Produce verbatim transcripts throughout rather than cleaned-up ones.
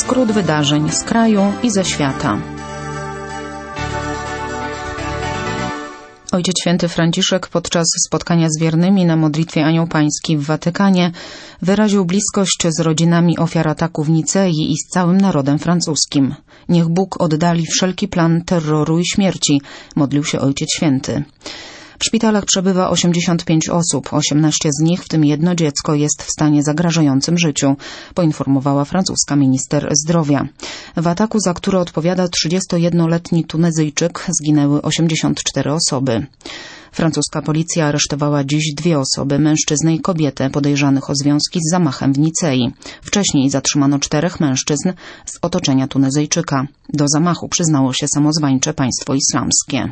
Skrót wydarzeń z kraju i ze świata. Ojciec Święty Franciszek podczas spotkania z wiernymi na modlitwie Anioł Pański w Watykanie wyraził bliskość z rodzinami ofiar ataku w Nicei i z całym narodem francuskim. Niech Bóg oddali wszelki plan terroru i śmierci, modlił się Ojciec Święty. W szpitalach przebywa osiemdziesiąt pięć osób, osiemnaście z nich, w tym jedno dziecko, jest w stanie zagrażającym życiu, poinformowała francuska minister zdrowia. W ataku, za który odpowiada trzydziestojednoletni Tunezyjczyk, zginęły osiemdziesiąt cztery osoby. Francuska policja aresztowała dziś dwie osoby, mężczyznę i kobietę, podejrzanych o związki z zamachem w Nicei. Wcześniej zatrzymano czterech mężczyzn z otoczenia Tunezyjczyka. Do zamachu przyznało się samozwańcze państwo islamskie.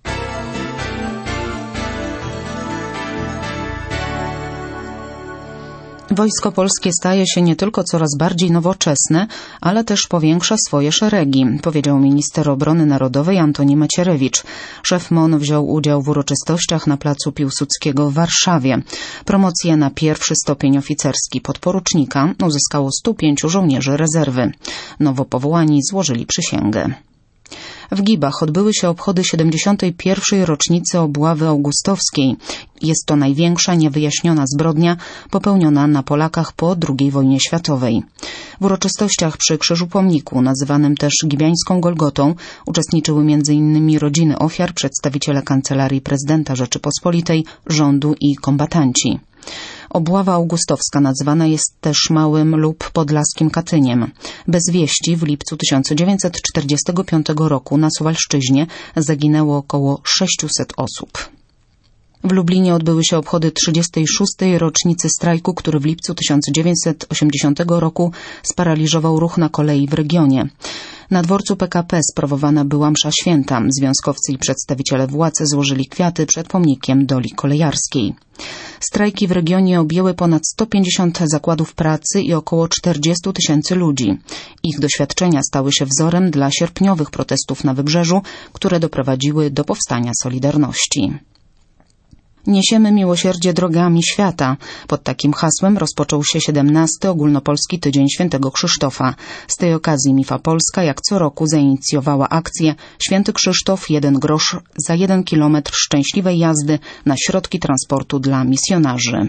Wojsko polskie staje się nie tylko coraz bardziej nowoczesne, ale też powiększa swoje szeregi, powiedział minister obrony narodowej Antoni Macierewicz. Szef M O N wziął udział w uroczystościach na placu Piłsudskiego w Warszawie. Promocję na pierwszy stopień oficerski podporucznika uzyskało stu pięciu żołnierzy rezerwy. Nowo powołani złożyli przysięgę. W Gibach odbyły się obchody siedemdziesiątej pierwszej rocznicy obławy augustowskiej. Jest to największa niewyjaśniona zbrodnia popełniona na Polakach po drugiej wojnie światowej. W uroczystościach przy Krzyżu Pomniku, nazywanym też Gibiańską Golgotą, uczestniczyły między innymi rodziny ofiar, przedstawiciele Kancelarii Prezydenta Rzeczypospolitej, rządu i kombatanci. Obława augustowska nazywana jest też Małym lub Podlaskim Katyniem. Bez wieści w lipcu tysiąc dziewięćset czterdziestego piątego roku na Suwalszczyźnie zaginęło około sześciuset osób. W Lublinie odbyły się obchody trzydziestej szóstej rocznicy strajku, który w lipcu tysiąc dziewięćset osiemdziesiątego roku sparaliżował ruch na kolei w regionie. Na dworcu P K P sprawowana była msza święta. Związkowcy i przedstawiciele władz złożyli kwiaty przed pomnikiem Doli Kolejarskiej. Strajki w regionie objęły ponad sto pięćdziesiąt zakładów pracy i około czterdziestu tysięcy ludzi. Ich doświadczenia stały się wzorem dla sierpniowych protestów na Wybrzeżu, które doprowadziły do powstania Solidarności. Niesiemy miłosierdzie drogami świata. Pod takim hasłem rozpoczął się siedemnasty Ogólnopolski Tydzień Świętego Krzysztofa. Z tej okazji Mifa Polska jak co roku zainicjowała akcję Święty Krzysztof, jeden grosz za jeden kilometr szczęśliwej jazdy na środki transportu dla misjonarzy.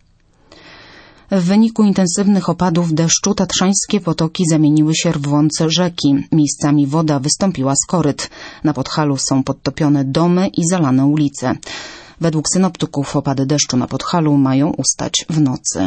W wyniku intensywnych opadów deszczu tatrzańskie potoki zamieniły się w rwące rzeki. Miejscami woda wystąpiła z koryt. Na Podhalu są podtopione domy i zalane ulice. Według synoptyków opady deszczu na Podhalu mają ustać w nocy.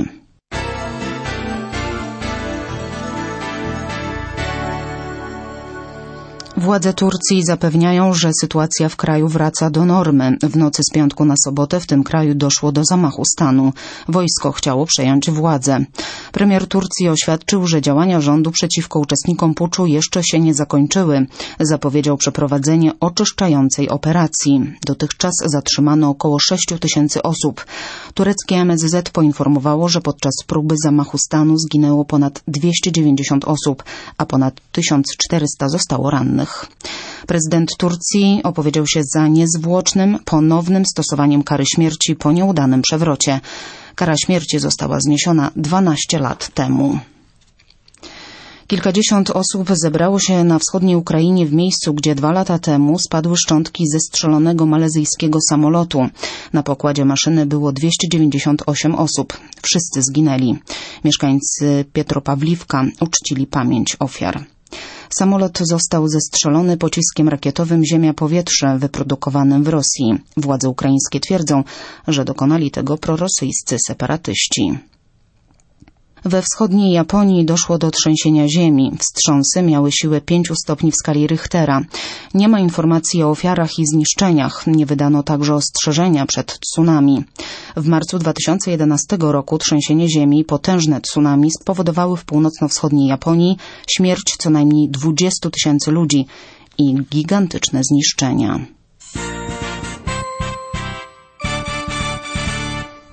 Władze Turcji zapewniają, że sytuacja w kraju wraca do normy. W nocy z piątku na sobotę w tym kraju doszło do zamachu stanu. Wojsko chciało przejąć władzę. Premier Turcji oświadczył, że działania rządu przeciwko uczestnikom puczu jeszcze się nie zakończyły. Zapowiedział przeprowadzenie oczyszczającej operacji. Dotychczas zatrzymano około sześciu tysięcy osób. Tureckie M S Z poinformowało, że podczas próby zamachu stanu zginęło ponad dwieście dziewięćdziesiąt osób, a ponad tysiąc czterysta zostało rannych. Prezydent Turcji opowiedział się za niezwłocznym, ponownym stosowaniem kary śmierci po nieudanym przewrocie. Kara śmierci została zniesiona dwanaście lat temu. Kilkadziesiąt osób zebrało się na wschodniej Ukrainie w miejscu, gdzie dwa lata temu spadły szczątki zestrzelonego malezyjskiego samolotu. Na pokładzie maszyny było dwieście dziewięćdziesiąt osiem osób. Wszyscy zginęli. Mieszkańcy Pietropawliwka uczcili pamięć ofiar. Samolot został zestrzelony pociskiem rakietowym ziemia-powietrze wyprodukowanym w Rosji. Władze ukraińskie twierdzą, że dokonali tego prorosyjscy separatyści. We wschodniej Japonii doszło do trzęsienia ziemi. Wstrząsy miały siłę pięciu stopni w skali Richtera. Nie ma informacji o ofiarach i zniszczeniach. Nie wydano także ostrzeżenia przed tsunami. W marcu dwa tysiące jedenastego roku trzęsienie ziemi i potężne tsunami spowodowały w północno-wschodniej Japonii śmierć co najmniej dwudziestu tysięcy ludzi i gigantyczne zniszczenia.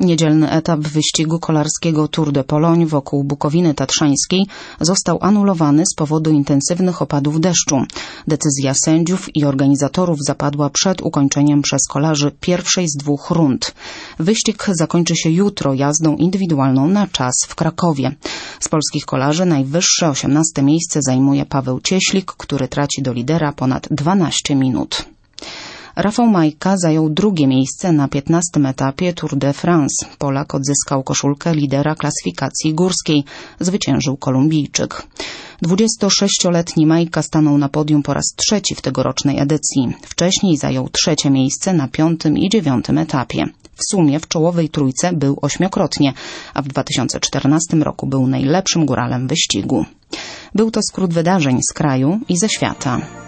Niedzielny etap wyścigu kolarskiego Tour de Pologne wokół Bukowiny Tatrzańskiej został anulowany z powodu intensywnych opadów deszczu. Decyzja sędziów i organizatorów zapadła przed ukończeniem przez kolarzy pierwszej z dwóch rund. Wyścig zakończy się jutro jazdą indywidualną na czas w Krakowie. Z polskich kolarzy najwyższe osiemnaste miejsce zajmuje Paweł Cieślik, który traci do lidera ponad dwanaście minut. Rafał Majka zajął drugie miejsce na piętnastym etapie Tour de France. Polak odzyskał koszulkę lidera klasyfikacji górskiej. Zwyciężył Kolumbijczyk. dwudziestosześcioletni Majka stanął na podium po raz trzeci w tegorocznej edycji. Wcześniej zajął trzecie miejsce na piątym i dziewiątym etapie. W sumie w czołowej trójce był ośmiokrotnie, a w dwa tysiące czternastym roku był najlepszym góralem wyścigu. Był to skrót wydarzeń z kraju i ze świata.